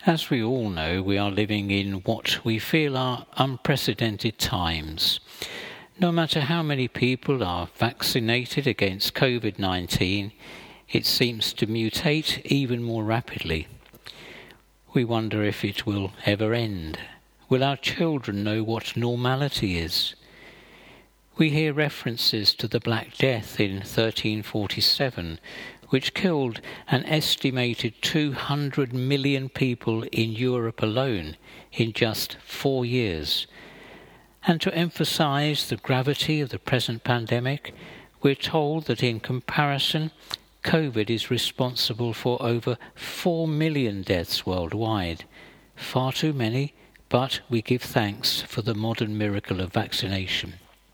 As we all know, we are living in what we feel are unprecedented times. No matter how many people are vaccinated against COVID-19, it seems to mutate even more rapidly. We wonder if it will ever end. Will our children know what normality is? We hear references to the Black Death in 1347, which killed an estimated 200 million people in Europe alone in just 4 years. And to emphasize the gravity of the present pandemic, we're told that in comparison, COVID is responsible for over 4 million deaths worldwide. Far too many, but we give thanks for the modern miracle of vaccination.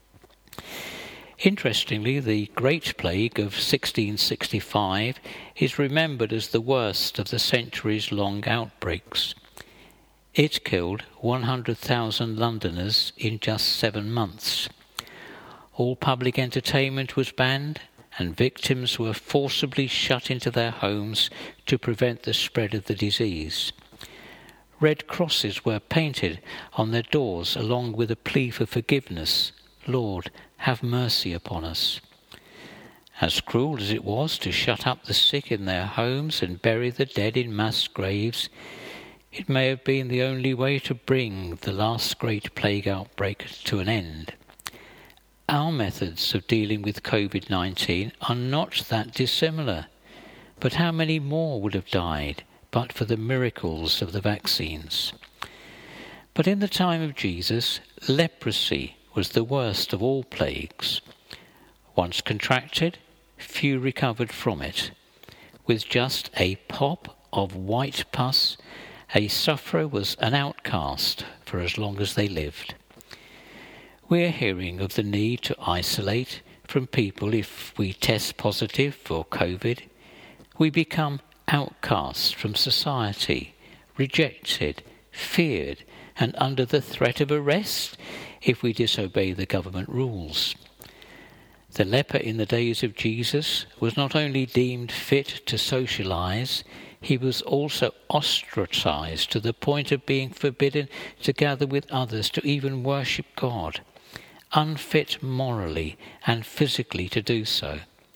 Interestingly, the Great Plague of 1665 is remembered as the worst of the centuries-long outbreaks. It killed 100,000 Londoners in just 7 months. All public entertainment was banned, and victims were forcibly shut into their homes to prevent the spread of the disease. Red crosses were painted on their doors along with a plea for forgiveness. Lord, have mercy upon us. As cruel as it was to shut up the sick in their homes and bury the dead in mass graves, it may have been the only way to bring the last great plague outbreak to an end. Our methods of dealing with COVID-19 are not that dissimilar, but how many more would have died but for the miracles of the vaccines? But in the time of Jesus, leprosy was the worst of all plagues. Once contracted, few recovered from it. With just a pop of white pus, a sufferer was an outcast for as long as they lived. We are hearing of the need to isolate from people if we test positive for COVID. We become outcasts from society, rejected, feared, and under the threat of arrest if we disobey the government rules. The leper in the days of Jesus was not only deemed fit to socialize, he was also ostracized to the point of being forbidden to gather with others to even worship God, unfit morally and physically to do so.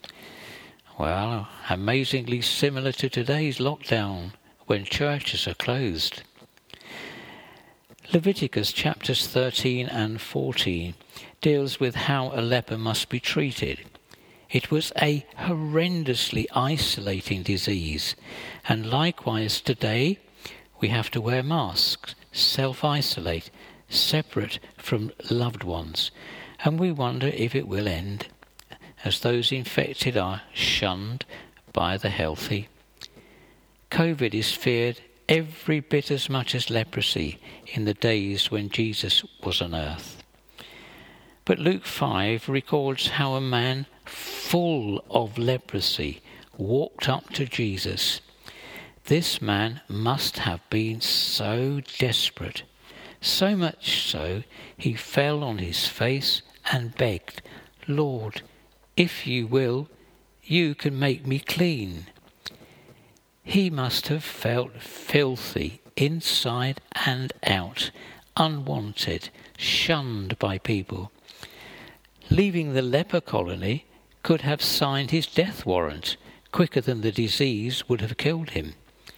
Well, amazingly similar to today's lockdown when churches are closed. Leviticus chapters 13 and 14 deals with how a leper must be treated. It was a horrendously isolating disease, and likewise today we have to wear masks, self-isolate, separate from loved ones, and we wonder if it will end, as those infected are shunned by the healthy. COVID is feared every bit as much as leprosy in the days when Jesus was on earth. But Luke 5 records how a man full of leprosy walked up to Jesus. This man must have been so desperate, so much so he fell on his face and begged, Lord, if you will, you can make me clean. He must have felt filthy inside and out, unwanted, shunned by people. Leaving the leper colony could have signed his death warrant quicker than the disease would have killed him.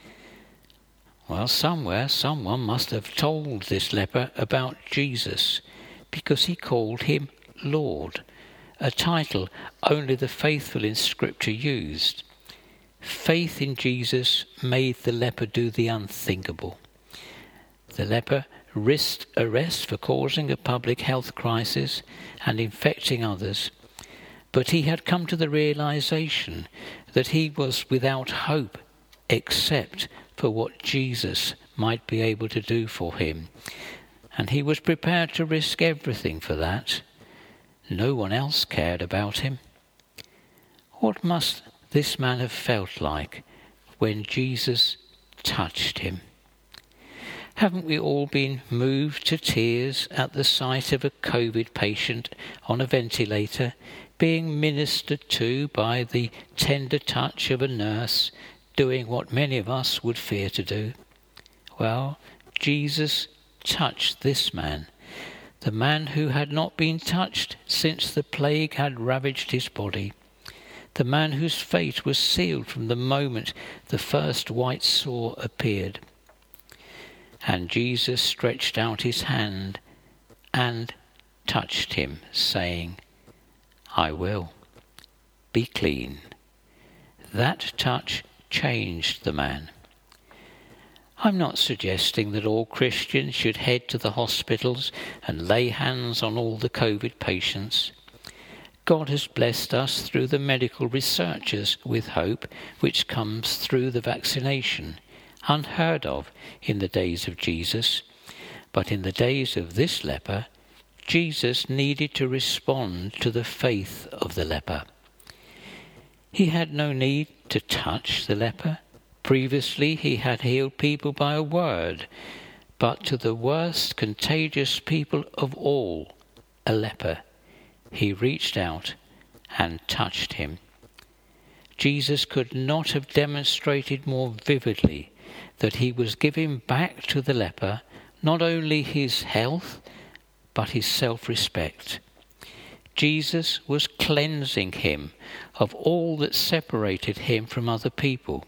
Well, somewhere someone must have told this leper about Jesus, because he called him Lord, a title only the faithful in Scripture used. Faith in Jesus made the leper do the unthinkable. The leper risked arrest for causing a public health crisis and infecting others, but he had come to the realization that he was without hope except for what Jesus might be able to do for him, and he was prepared to risk everything for that. No one else cared about him. What must this man have felt like when Jesus touched him? Haven't we all been moved to tears at the sight of a COVID patient on a ventilator being ministered to by the tender touch of a nurse doing what many of us would fear to do? Well, Jesus touched this man, the man who had not been touched since the plague had ravaged his body, the man whose fate was sealed from the moment the first white sore appeared. And Jesus stretched out his hand and touched him, saying, I will. Be clean. That touch changed the man. I'm not suggesting that all Christians should head to the hospitals and lay hands on all the COVID patients. God has blessed us through the medical researchers with hope which comes through the vaccination, unheard of in the days of Jesus. But in the days of this leper, Jesus needed to respond to the faith of the leper. He had no need to touch the leper. Previously, he had healed people by a word, but to the worst contagious people of all, a leper, he reached out and touched him. Jesus could not have demonstrated more vividly that he was giving back to the leper not only his health, but his self-respect. Jesus was cleansing him of all that separated him from other people.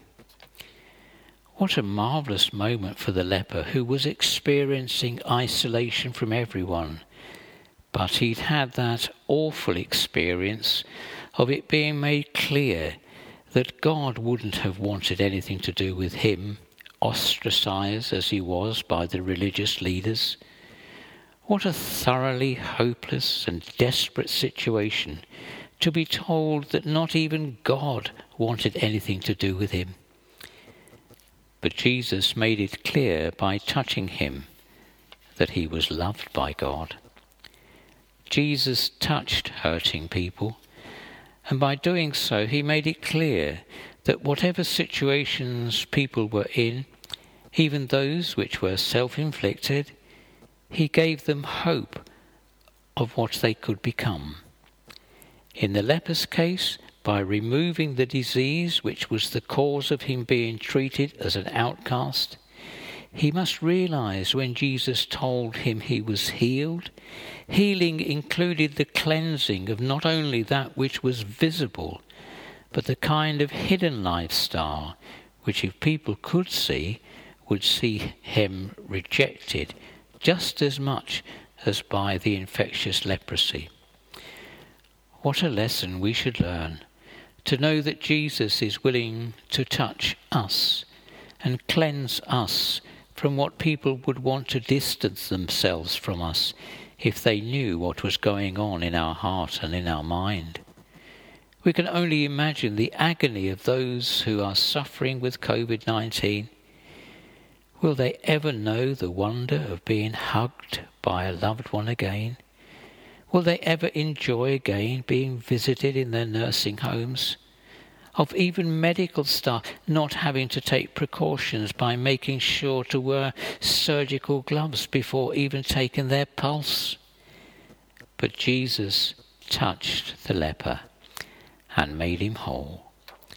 What a marvellous moment for the leper who was experiencing isolation from everyone. But he'd had that awful experience of it being made clear that God wouldn't have wanted anything to do with him, ostracised as he was by the religious leaders. What a thoroughly hopeless and desperate situation to be told that not even God wanted anything to do with him. But Jesus made it clear by touching him that he was loved by God. Jesus touched hurting people, and by doing so he made it clear that whatever situations people were in, even those which were self-inflicted, he gave them hope of what they could become. In the leper's case, by removing the disease which was the cause of him being treated as an outcast, he must realize when Jesus told him he was healed, healing included the cleansing of not only that which was visible, but the kind of hidden lifestyle which, if people could see, would see him rejected just as much as by the infectious leprosy. What a lesson we should learn, to know that Jesus is willing to touch us and cleanse us from what people would want to distance themselves from us if they knew what was going on in our heart and in our mind. We can only imagine the agony of those who are suffering with COVID-19. Will they ever know the wonder of being hugged by a loved one again? Will they ever enjoy again being visited in their nursing homes? Of even medical staff not having to take precautions by making sure to wear surgical gloves before even taking their pulse? But Jesus touched the leper and made him whole.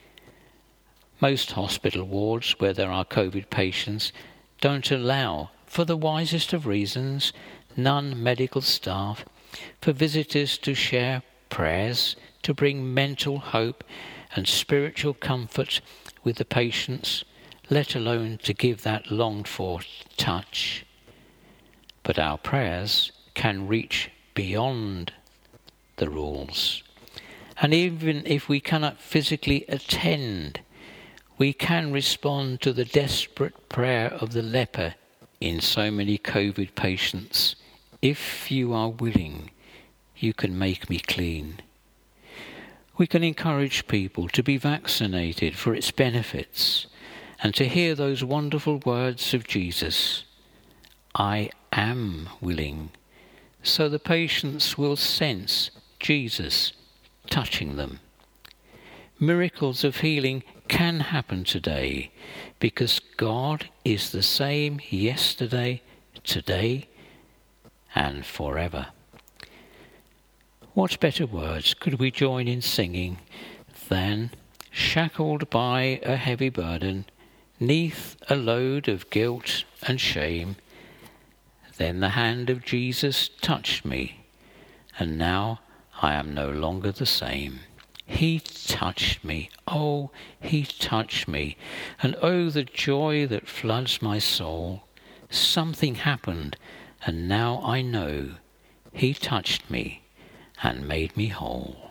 Most hospital wards where there are COVID patients don't allow, for the wisest of reasons, non-medical staff, for visitors to share prayers, to bring mental hope and spiritual comfort with the patients, let alone to give that longed-for touch. But our prayers can reach beyond the rules. And even if we cannot physically attend, we can respond to the desperate prayer of the leper in so many COVID patients. If you are willing, you can make me clean. We can encourage people to be vaccinated for its benefits and to hear those wonderful words of Jesus, I am willing, so the patients will sense Jesus touching them. Miracles of healing can happen today because God is the same yesterday, today, and forever. What better words could we join in singing than, shackled by a heavy burden, 'neath a load of guilt and shame. Then the hand of Jesus touched me, and now I am no longer the same. He touched me, oh, he touched me, and oh, the joy that floods my soul. Something happened, and now I know he touched me and made me whole.